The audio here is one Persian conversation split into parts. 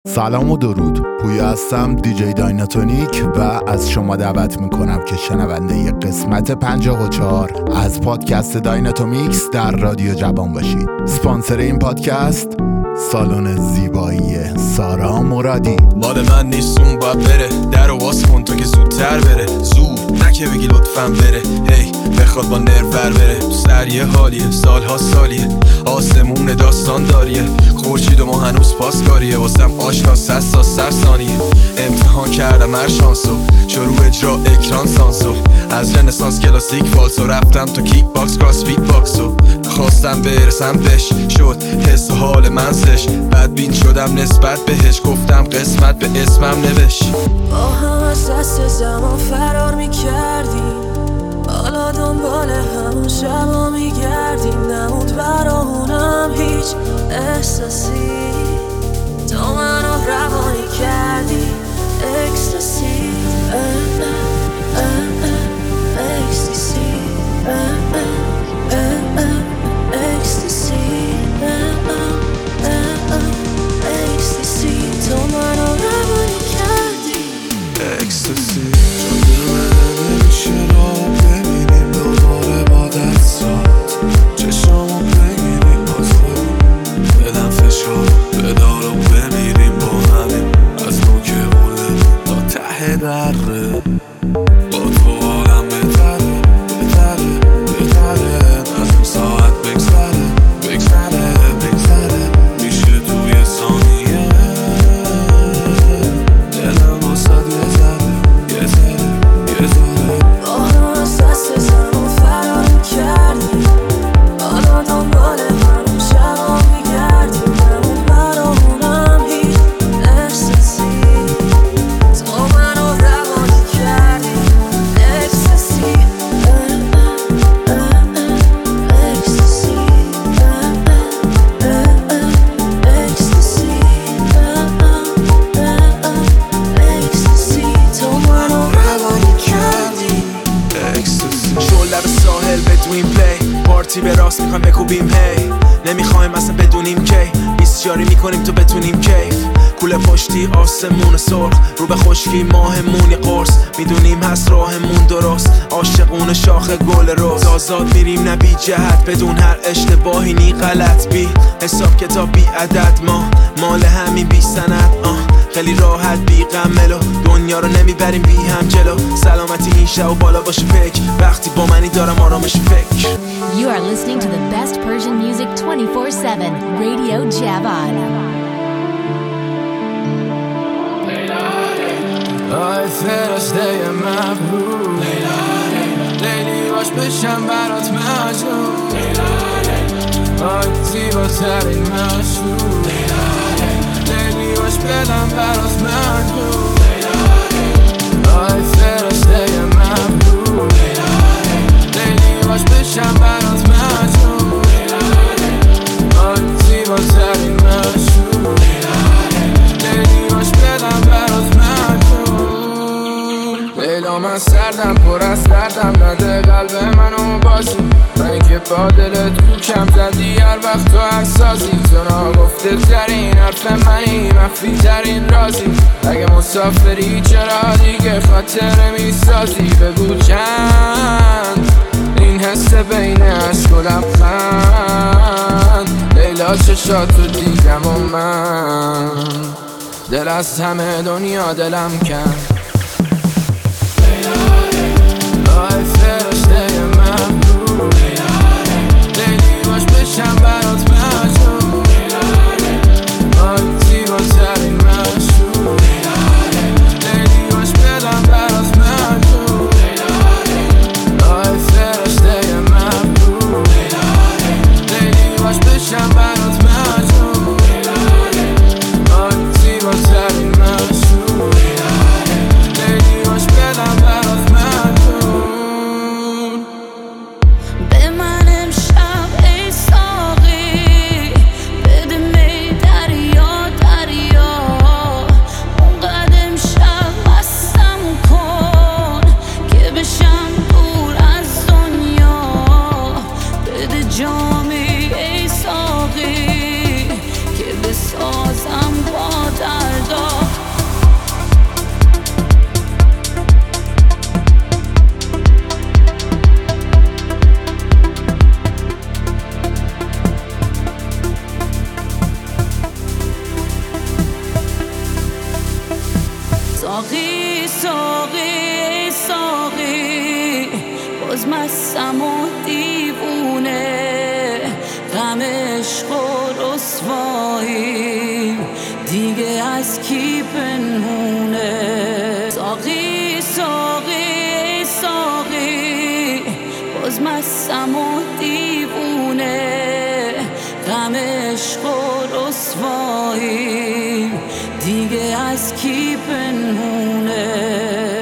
سلام و درود. پویا هستم، دیجی دایناتونیک و از شما دعوت میکنم که شنونده ی قسمت 54 از پادکست دایناتومیکس در رادیو جوان باشید. سپانسر این پادکست سالن زیبایی سارا مرادی. مال من نیستون باید بره، در و باز کن تو که زودتر بره. زود نکه بگی لطفاً بره، هی بخواد با نرور بره. سر یه حالیه، سالها سالیه، آسمون داستان داریه. خورشید و ما هنوز پاسکاریه، واسم آشنا 100 تا 100 ثانیه. امتحان کردم هر شانسو، شروع اجرا اکران سانسو. از رنسانس کلاسیک فالسو رفتم تو کیک باکس کراس فیت باکسو. خواستم برسم بهش، شد حس و حال من سش. بدبین شدم نسبت بهش، گفتم قسمت به اسمم نوشت. با هم از دست زمان فرار میکردیم، حالا دنبال همون شبا میگردیم. نمود برامونم هیچ احساسی، تو منو روانی کردی. اکستاسی اکستاسی اکستاسی اکستاسی، تو منو روانی کردی. اکستاسی چون دل من نمیشه رو ببینیم دوباره با دستات. چشامو بگیریم باز کنیم، بدم فشار بدار و بمیریم با همین. از نوک قله تا ته دره، با تو حالم بهتره بهتره بهتره. از این ساعت بگذره میشه توی ثانیه. دلم واسد یه ذره با هم از دست زمان فرار میکردیم، حالا دنبال همون شبا میگردیم. نمون برامونم هیچ احساسی، تو منو روانی کردی. اکستاسی اکستاسی اکستاسی اکستاسی، تو منو روانی کردی. اکستاسی. شعله به ساحل بدویم پلی، پارتی به راست میخوایم بکوبیم هی. نمیخوایم اصلا بدونیم کی، بیسیاری میکنیم تو بتونیم کیف. کوله پشتی آسمون سرخ، رو به خشکی ماهمون یه قرص. میدونیم هست راهمون درست، عاشقون شاخ گل روز. آزاد میریم نه بی جهت، بدون هر اشتباهی نی غلط. بی حساب کتاب بی عدد، ما مال همین بی سند. خیلی راحت بی غملو، دنیا رو نمیبریم بی هم جلو. سلامتی این شب و بالا باشه فکر، وقتی با منی دارم آرامش فکر. You are listening to the best Persian music 24/7, Radio Javan. آی فرشته مبروک، لیلی باش بشم برات مجنون. آی زیباترین مشروب، لیلی باش بدم برات مجنون. آی فرشته مبروک، لیلی باش بشم برات مجنون. آی زیباترین مشروب، لیلی باش بدم برات مجنون. لیلا من سردم پر از دردم، نده قلب منو بازی. من که با دلت کوکم زدی هر وقت تو حساسی. تو ناگفته ترین حرف منی، مخفی ترین رازی. اگه مسافری چرا دیگه خاطره میسازی؟ بگو چند این حس بین عشق و لبخند. لیلا چشاتو دیدم و من دل از همه دنیا دلم کن. آی فرشته مبروک، لیلی باش بشم برات مجنون. آی زیباترین مشروب، لیلی باش بدم برات مجنون. آی فرشته مبروک، لیلی باش بشم برات مجنون. آی زیباترین مشروب، لیلی باش بدم برات مجنون. ساقی ساقی ساقی باز مستم و دیوونه غم عشق و رسوایی دیگه از کی پنهونه ساقی ساقی ساقی باز مستم و دیوونه غم عشق و رسوایی دیگه از کی پنهونه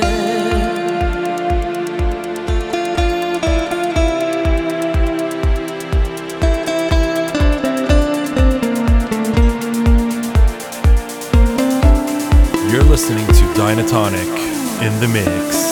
You're listening to Dynatonic in the mix.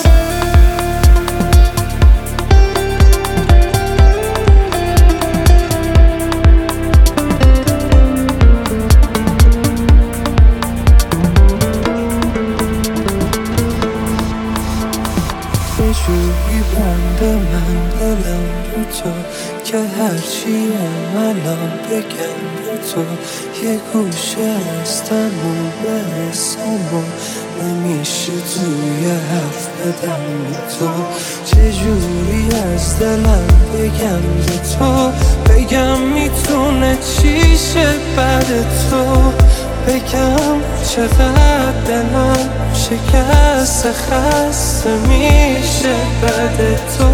جوری بنده من دلم رو تو که هرچی الان بگم به تو یه گوشه هستم و به حسامو نمیشه توی حرف بدم به تو چجوری از دلم بگم به تو بگم میتونه چیشه بعد تو بگم چقدر دلم شکست خسته میشه بعد تو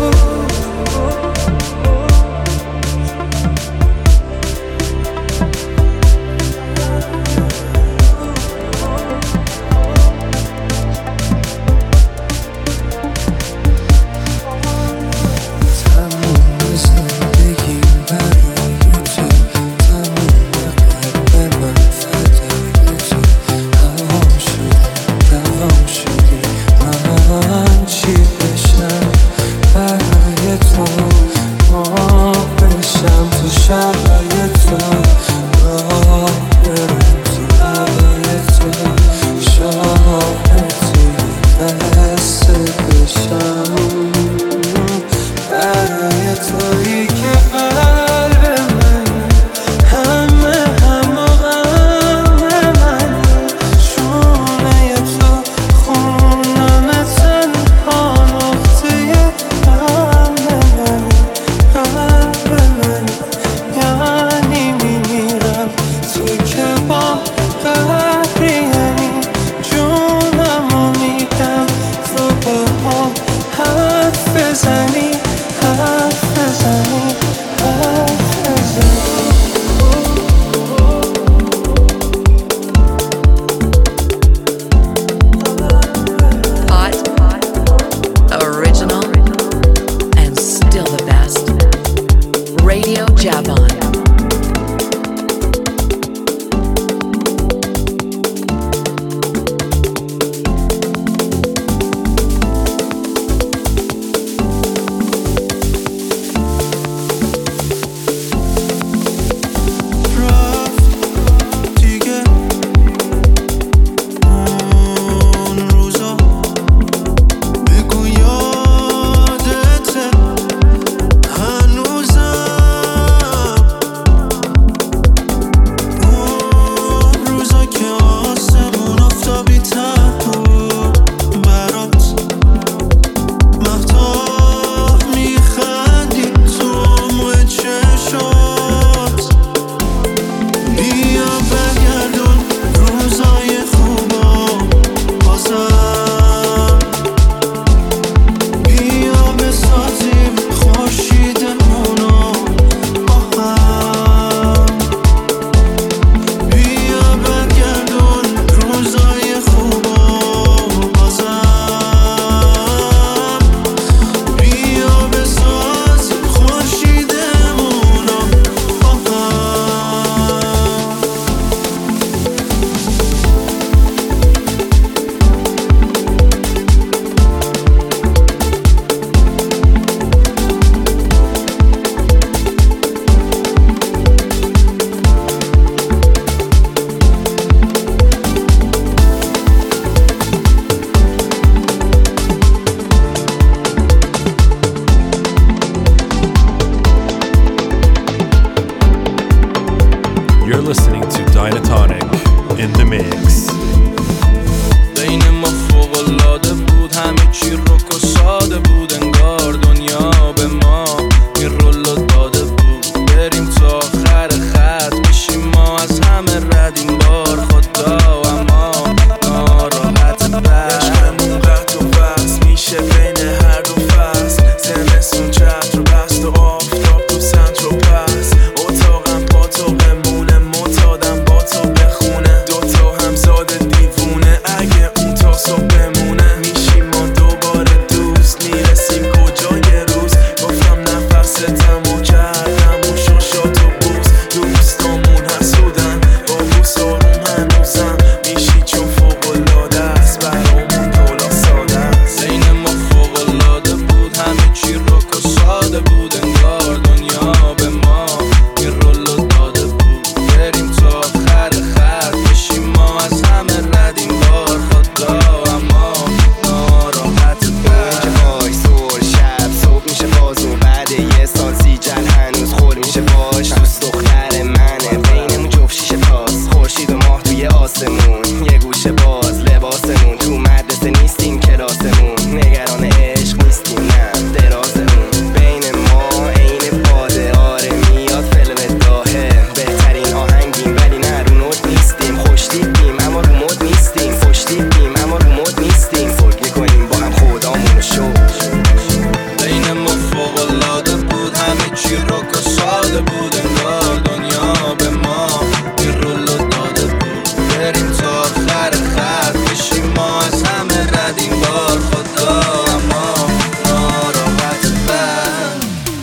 You're listening to Dynatonic in the mix. بین ما فوق‌العاده بود، همه چی رک و ساده بود، انگار دنیا به ما این رولو داده بود. بریم تا آخر خط بشیم ما از همه رد این بار خدا، اما ناراحت بر عشقمون قطع و وصل میشه بین هر دو فصل. زمستون چتر و بست و آفتاب تو سنتر و پس. اتاقم با تو بمونه، معتادم با تو بخونه. دوتا همزاد دیوونه اگه اون تا صبح بمونه. میشیم ما دوباره دوست، میرسیم کجای روز. گفتم نفستم و کردم و شاشات و بوز. دوستامون حسودن با بوس آروم هنوزم. میشی چون فوق‌العاده است برامون دولا ساده است. بین ما فوق‌العاده بود، همه چی رک و ساده بود، انگار دنیا به ما این رولو داده بود. بریم تا آخر خط بشیم ما از همه رد این بار خدا، اما ناراحت بر وای سور شب صبح میشه باز و بعد یه سال سیجل هنوز خور میشه باش. دوست دختر منه بینمون جفت شیشه تاس، خورشید و ماه توی آسمون، یه گوشه باز لباسمون. تو مدرسه نیستیم کلاسمون، نگران عشق نیستیم نه درازمون. بین ما عین باده آره میاد فیلم داهه. بهترین آهنگیم ولی نه رو نوت نیستیم. خوش دیدیم اما رو مد نیستیم، خوش دیدیم اما رو مد نیستیم. فرق میکنیم با هم خدامونو شو. بین ما فوق‌العاده بود، همه چی رک و ساده بود، انگار دنیا به ما این رولو داده بود. بریم تا آخر خط بشیم ما از همه رد این بار خدا، اما ناراحت بر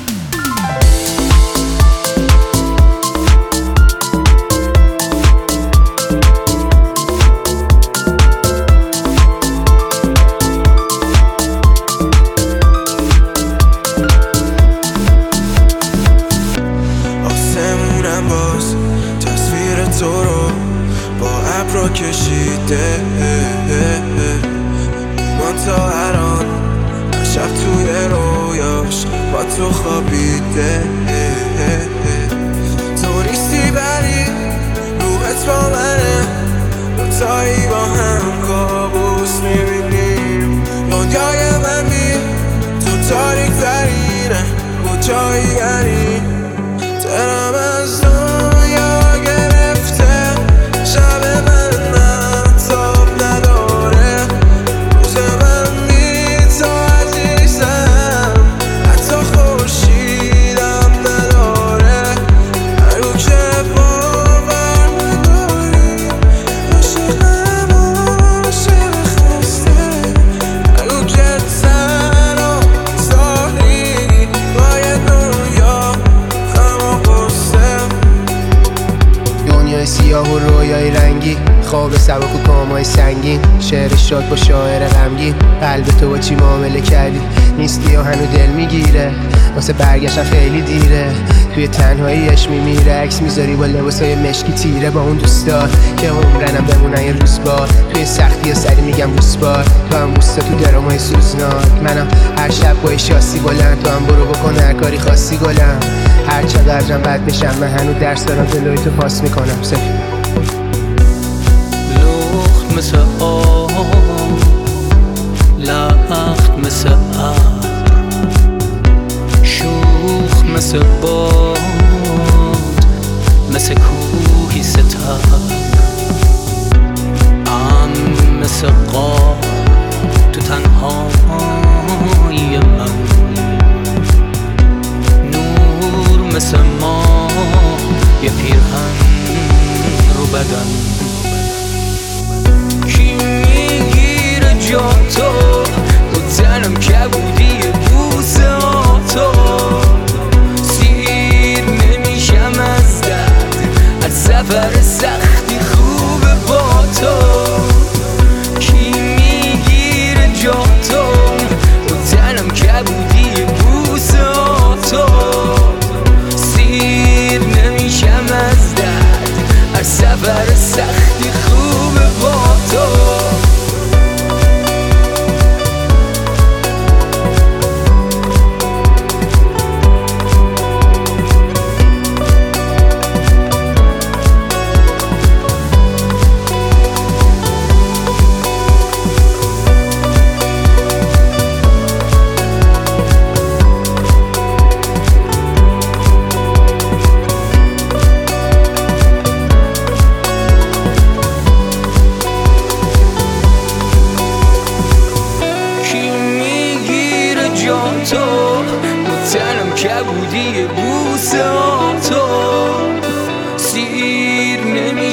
آسمونم باز تصویر تو رو با ابرا کشیده. ایمان تا الان هر شب توی رویاش با تو خوابیده. تو نیستی ولی روحت با منه، دوتایی با هم کابوس میبینیم. دنیای من بی تو تاریک ترینه، کجایی یعنی دلم از دنیا گرفته. شب من تاب نداره، روز من بی تو عزیزم، حتی خورشیدم نداره. هرگو که باور نداری عاشقم عاشق خسته. هرگو که تنها زاری باید دنیا دنیای سیاه و رویای رنگی، خواب سبک و کامای سنگین، شعر شاد با شاعر غمگین. قلب تو با چی معامله کردی؟ نیستی و هنو دل میگیره، واسه برگشتن خیلی دیره. توی تنهاییش میمیره، عکس میذاری با لباسای مشکی تیره. با اون دوستا که عمرنم بمونن یه روز بار، توی سختی سری میگم روزبار. تو هم بوستا تو درامای سوزناک، منم هر شب با شاسی بلند. تو هم برو بکن هر کاری خاصی گلم، هر چقدرم بد بشم من هنو درس دارم جلوی تو پاس میکنم. لخت مثل آب، لخت مثل عب، شوخ مثل باد، مثل کوهی ستم، مثل قاب تو تنهایی من. نور مثل ما یه پیرهن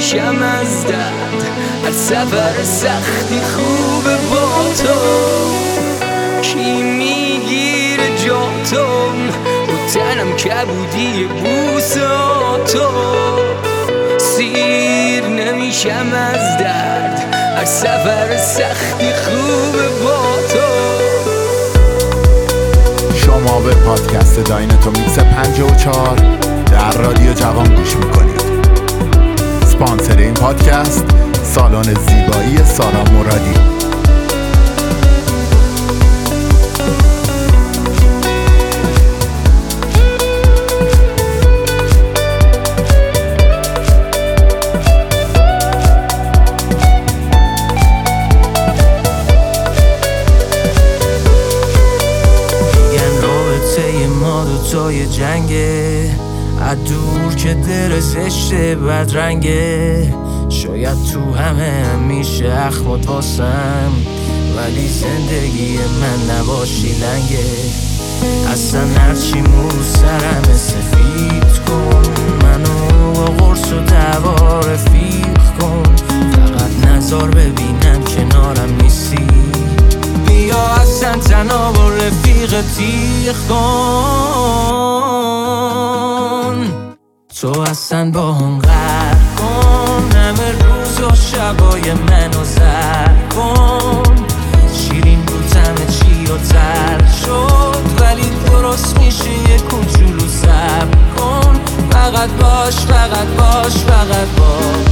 نمیشم از درد هر سفر سختی خوبه با تو کی میگیره جاتو رو تنم کبودی بوساتو سیر نمیشم از درد هر سفر سختی خوبه با تو. شما به پادکست دایناتومیکس 54 در رادیو جوان گوش میکنید. اسپانسر این پادکست سالن زیبایی سارا مرادی. جای جنگه دور که دل زشته بدرنگه شاید تو همه میشه اخمات واسم ولی زندگی من نباشی لنگه اصلا هرچی مو سرم سفید کن منو با قرص و دوا رفیق کن فقط نظر ببینم کنارم نیستی بیا اصلا تنها با رفیق تیغ کن تو اصلا با هم غرق کن همه روز و شبای منو زر کن شیرین بود همه چی و تر شد ولی درست میشه یه کوچولو صبر کن فقط باش فقط باش فقط باش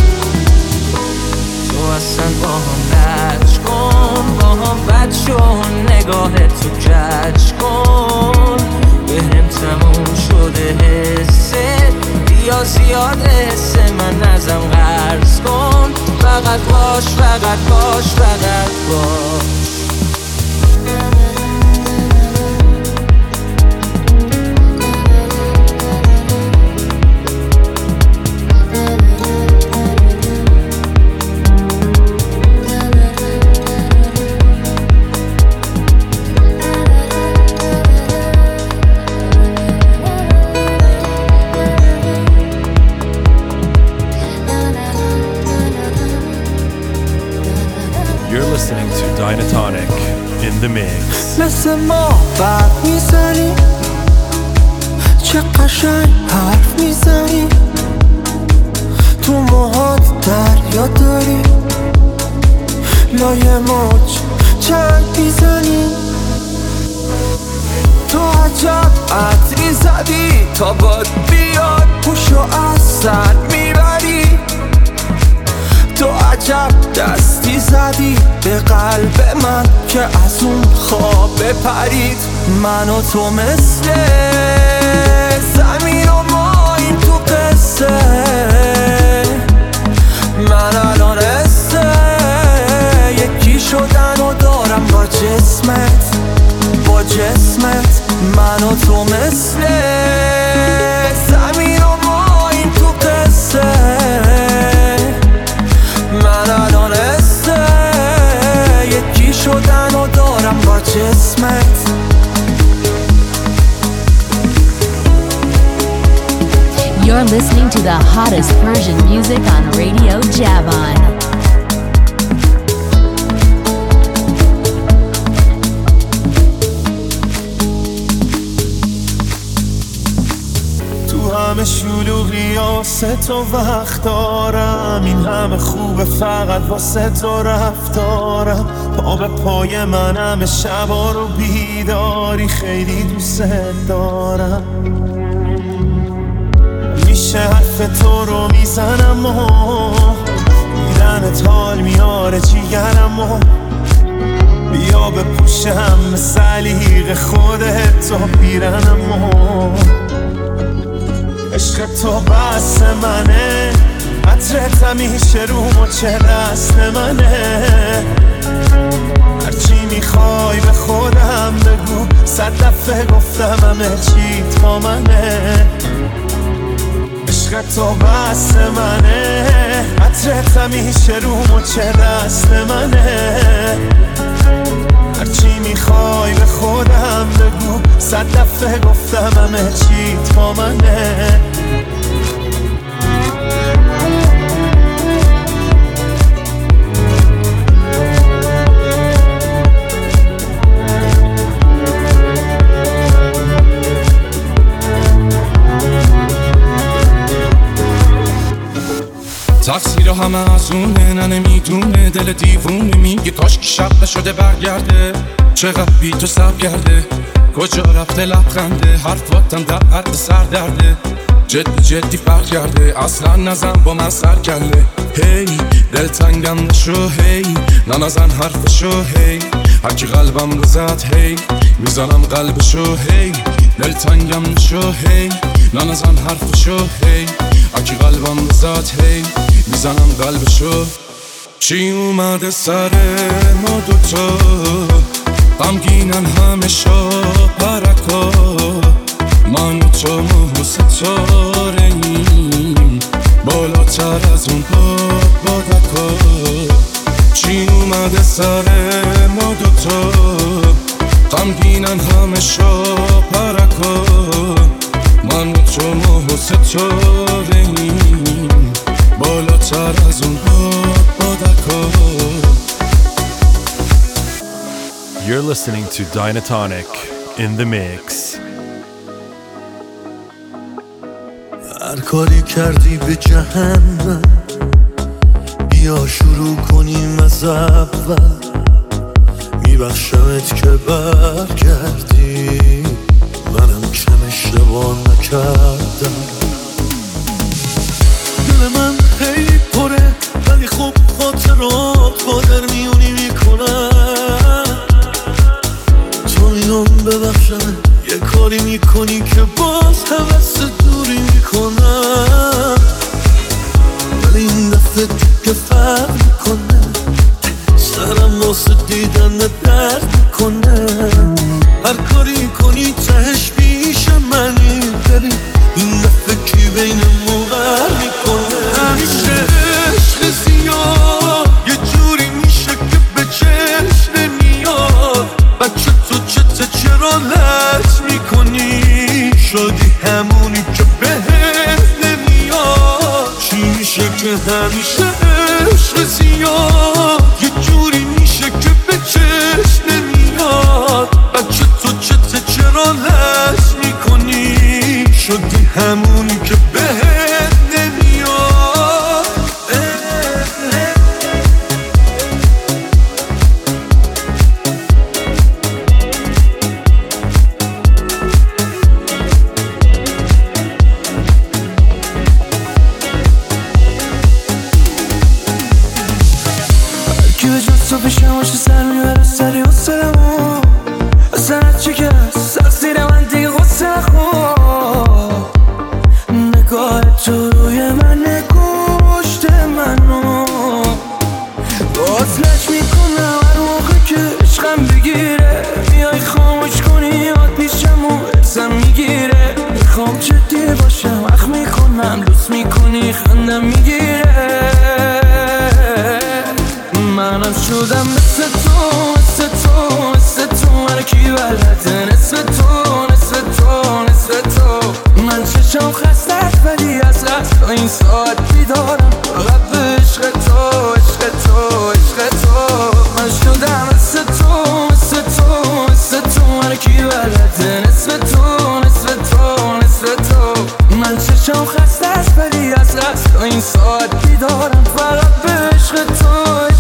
تو اصلا با هم لج کن با هم بد شو نگاه تو کج کن بهم تموم شده حسه بیا زیاد حس من ازم قرض کن فقط باش فقط باش فقط باش. You're listening to Dynatonic in the mix. مثل ما برق میزنی چه قشنگ حرف میزنی تو موهات دریا داری لای موج چنگ میزنی تو عجب عطری زدی تا باد بیاد پوشو از سر میبری تو عجب دستی زدی به قلب من که از اون خواب بپرید من و تو مثل زمین و ماییم تو قصه من الان قصه یکی شدن و دارم با جسمت من و تو مثل زمین و ماییم تو قصه من الان قصه یکی شدن و دارم با جسمت. You're listening to the hottest Persian music on Radio Javan. همه شلوغی واسه تو وقت دارم این همه خوبه فقط واسه تو رفتارم پا به پای من همه شبا رو بیداری خیلی دوست دارم میشه حرف تو رو میزنم و دیدنت حال میاره جیگرم و بیا بپوشم سلیق خودت تو پیرنم و عشق تو بس منه عطرت همیشه رو مچه دست منه هرچی میخوای به خودم بگو 100 دفعه گفتم همه چی تا منه عشق تو بس منه عطرت همیشه رو مچه دست منه هرچی میخوای به خودم بگو 100 دفعه گفتم همه چی تا منه همه از اونه نه نمیدونه دل دیوونه میگه کاش که شب نشده برگرده چقدر بی تو سب کرده کجا رفته لبخنده حرفاتم در حد سردرده جدی فرق کرده اصلا نزن با من سر کله هی دل تنگم نشو هی نزن حرفشو هی هرکی قلبم رو زد هی میزنم قلبشو هی دل تنگم نشو هی نزن حرفشو هی هرکی قلبم رو زد هی میزنم قلبشو چی اومده سر ما دوتا غمگینن همه پرکا من و تو و ستاره‌ایم بالاتر از اون بادکا چی اومده سر ما دوتا غمگینن همه پرکا من و تو و ستاره‌ایم بالاتر از اون بادکا. You're listening to Dynatonic in the mix. هر کاری کردی به جهنم بیا شروع کنیم از اول میبخشمت که برگردی منم کم اشتباه نکردم دل من خیلی پره ولی خب خاطرات با در میونی میکنم تو میام ببخشمت یه کاری میکنی که باز حوث دوری میکنم ولی این دفعه دیگه فرق میکنه سرم واسه دیدن درد میکنه هر کاری کنی تهش پیش منی ببین این دفعه کی بینمون غر میکنه همیشه عشق زیاد یه جوری میشه که به چشم نمیاد بچه تو چرا لج میکنی شدی همونی که بهت نمیاد چی میشه که همیشه عشق زیاد یه جوری میشه که به چشم نمیاد بچه تو چرا لج میکنی شدی همونی که بهت نمیاد تو پیشم باشه سر میبره سری و سرمو اصلا از چی که سخصیر من دیگه غصه نخور نگاه تو روی من نکشت منو باز لج میکنم هر موقع که عشقم بگیره میای خاموش کنی یاد پیشم و ارزم میگیره میخوام جدی باشم وقت میکنم دوست میکنی خندم میگیره منم شدم مثل تو هرکی بلده نصف تو من چشم خسته است ولی از قصد تا این ساعت بیدارم فقط به عشق تو من شدم مثل تو هرکی بلده نصف تو من چشم خسته است ولی از قصد تا این ساعت بیدارم فقط به عشق تو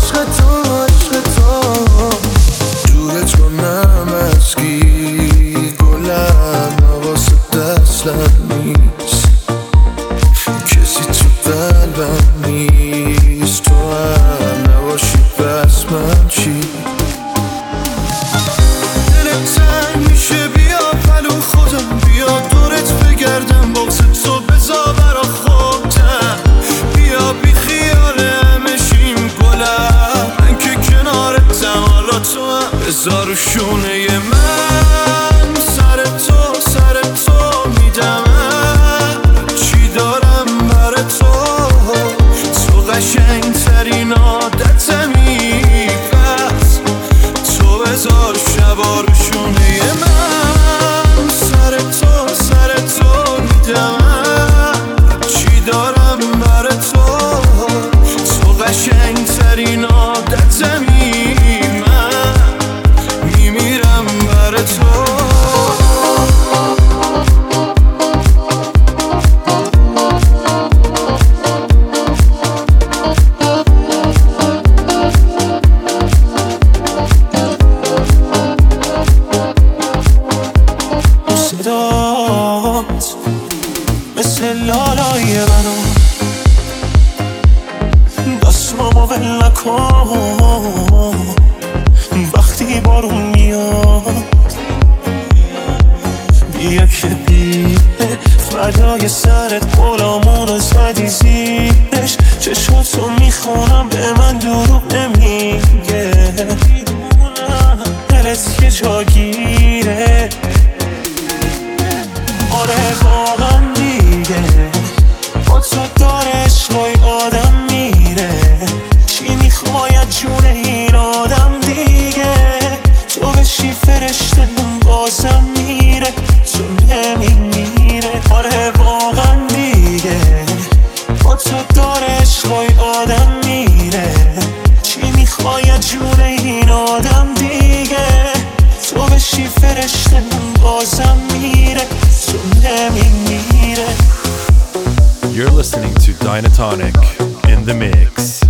دورت کنم از کی گلم نواسه دستم نیست کسی تو قلبم نیست تو هم نباشی پس من چی دلم تنگ میشه بیا پلو خودم بیا دورت بگردم واسه تو بذار برا خودم بیا بی خیال همه شیم گلم من که کنارتم حالا تو هم بذار رو شونه من سر تو میدم چی دارم بر تو قشنگ ترین عادتمی پس تو بذار شبا رو شونه من سر تو میدم چی دارم بر تو قشنگ ترین عادتمی من میمیرم کن وقتی بارون میاد بیا که بیه فدای سرت غلامونو زدی زیرش چشماتو میخونم به من دروغ نمیگه دلت یه جاگیره آره واقعا دیگه با تو داره عشقای آدم میره چی میخواید جون این آدم دیگه تو بشی فرشته بازم میره تو نمیمیره آره واقعا دیگه با تو داره عشقای آدم میره چی میخواید جون این آدم دیگه تو بشی فرشته بازم میره تو نمیمیره. You're listening to Dynatonic in the mix.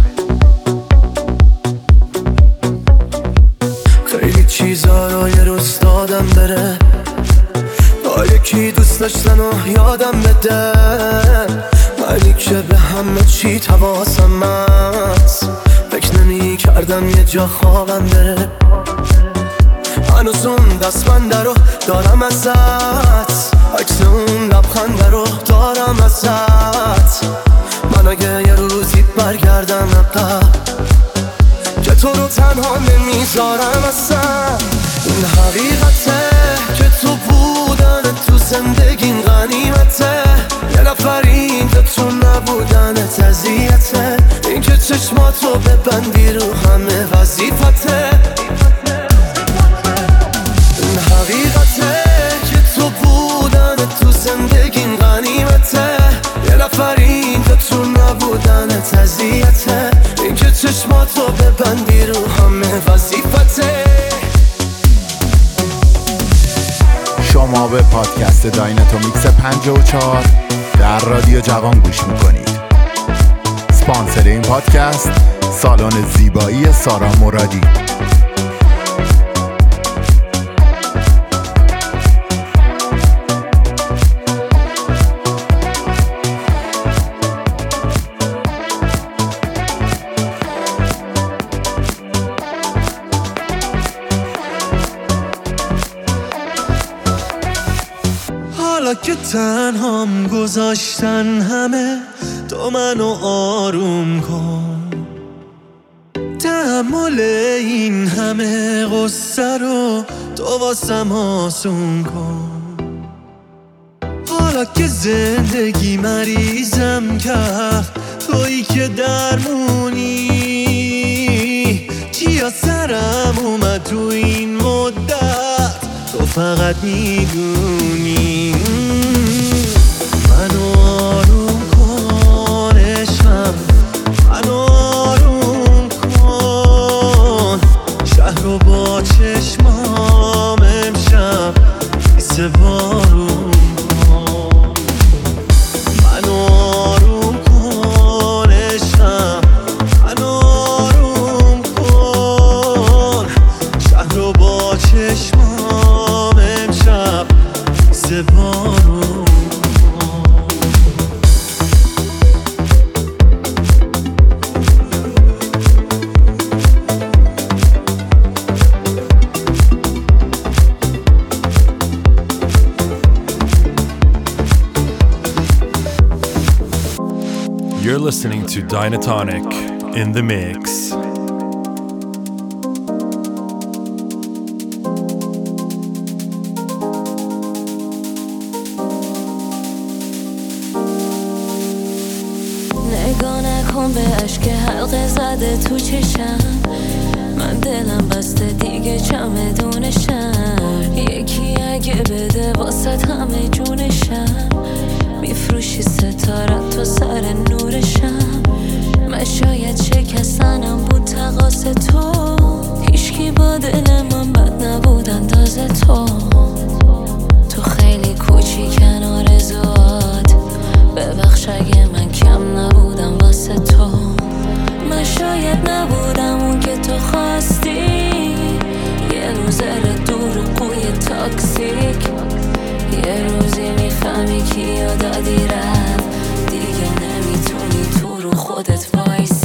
خیلی چیزا رو یه روز دادم بره با یکی دوست داشتن و یادم بده منی که به همه چی حواسم هست فکر نمی کردم یه جا خوابم بره هنوز اون دستبنده رو دارم ازت عکس اون لبخنده رو دارم ازت من اگه یه روزی برگردم عقب که تو رو تنها نمیذارم اصلا این حقیقته که تو بودن تو زندگیم غنیمته یه نفر اینجا تو نبودنت اذیته این که چشماتو ببندی رو همه وظیفته این حقیقته که تو بودن تو زندگیم غنیمته یه نفر اینجا تو نبودنت اذیته این که چشماتو ببندی رو همه وظیفته. شما به پادکست دایناتومیکس 54 در رادیو جوان گوش میکنید. اسپانسر این پادکست سالن زیبایی سارا مرادی. حالا که تنهام گذاشتن همه تو منو آروم کن تحمل این همه غصه رو تو واسم آسون کن حالا که زندگی مریضم کرد تویی که درمونی چیا سرم اومد تو این مدت تو فقط میدونی منو آروم کن عشقم منو آروم کن شهر رو با چشمام امشب ایسه بارون کن منو آروم کن عشقم منو آروم کن شهر رو با چشمام امشب ایسه بارون You're listening to Dynatonic in the mix. نگاه نکن به عشق حلقه زده تو چشم من دلم بسته دیگه چمدونشم یکی اگه بده واسه همه جونشم میفروشی ستارت تو سر نورشم من شاید شکستنم بود تقاس تو هیچکی با دل من بد نبود اندازه تو تو خیلی کوچیکن آرزوات ببخش اگه من کم نبودم واسه تو من شاید نبودم اون که تو خواستی یه روزه دروغوی تاکسیک یه روزی میفهمی کیو دادی رفت دیگه نمیتونی تو رو خودت وایسی